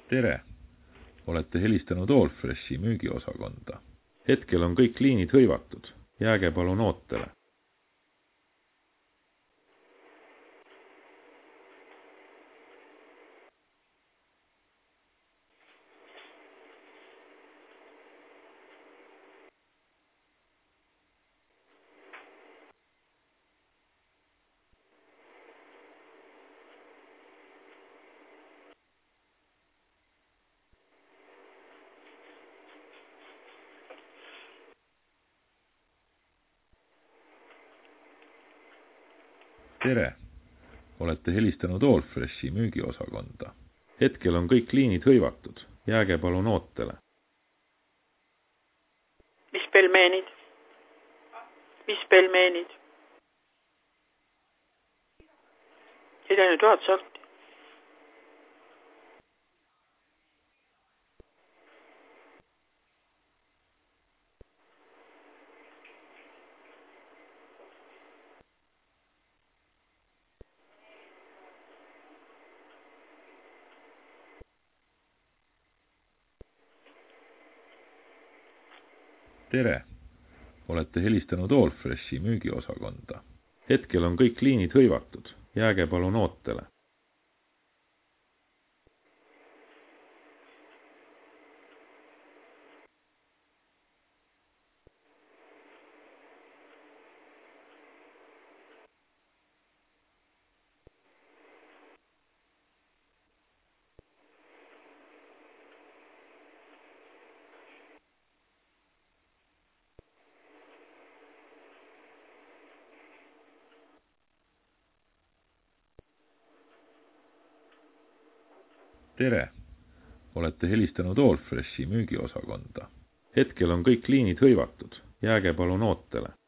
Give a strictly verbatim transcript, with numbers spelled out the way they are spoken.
Tere! Olete helistanud Allfreshi müügiosakonda. Hetkel on kõik liinid hõivatud. Jääge palun ootele. Tere! Olete helistanud Allfreshi müügiosakonda. Hetkel on kõik liinid hõivatud. Jääge palun ootele. Mis pelmeenid? Mis pelmeenid? Ei läinud tuhat sorti. Tere! Olete helistanud Allfreshi müügiosakonda. Hetkel on kõik liinid hõivatud. Jääge palun ootele. Tere! Olete helistanud Allfreshi müügiosakonda. Hetkel on kõik liinid hõivatud. Jääge palun ootele.